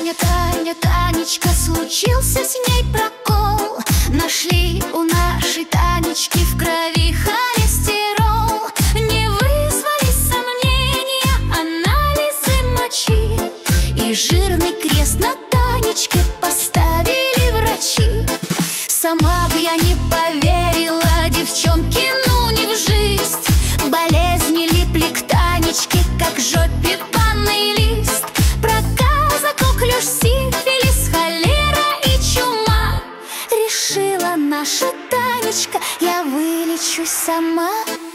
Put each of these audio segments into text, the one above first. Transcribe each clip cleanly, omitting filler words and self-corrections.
Таня, Таня, Танечка, случился с ней прокол. Нашли у нашей Танечки в крови холестерол. Не вызвали сомнения анализы мочи, и жирный крест на Танечке поставили врачи. Сама б я не поверила, девчонки, ну не в жизнь. Болезни липли к Танечке, как к жопе банный лист. Проказа, коклюш, сифилис, холера и чума. Решила наша Танечка, я вылечусь сама.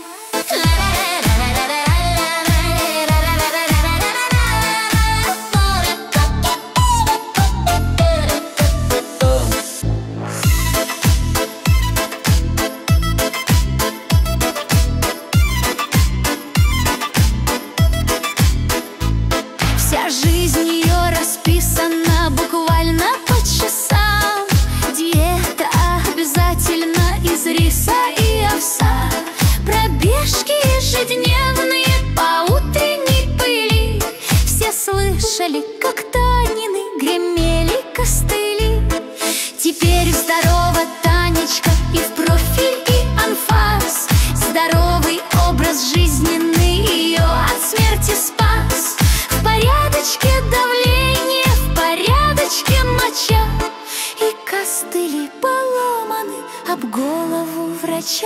Вся жизнь ее расписана буквально по часам. Диета обязательно из риса и овса. Пробежки ежедневные по утренней пыли. Все слышали, как Танины гремели костыли. Теперь здорова Танечка и в профиль, и анфас. Здоровый образ жизненный ее от смерти спас. В порядочке давление, в порядочке моча, и костыли поломаны об голову врача.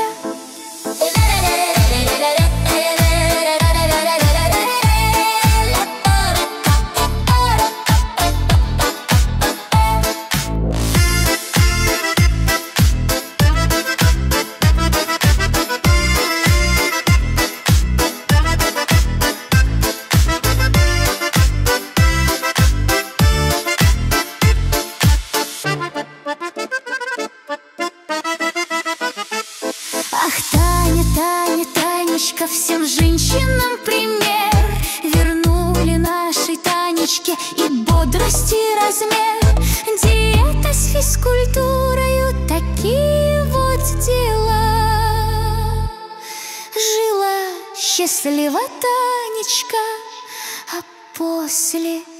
Ах, Таня, Таня, Танечка, всем женщинам пример. Вернули нашей Танечке и бодрость, и размер. Диета с физкультурою, такие вот дела. Жила счастлива Танечка, а после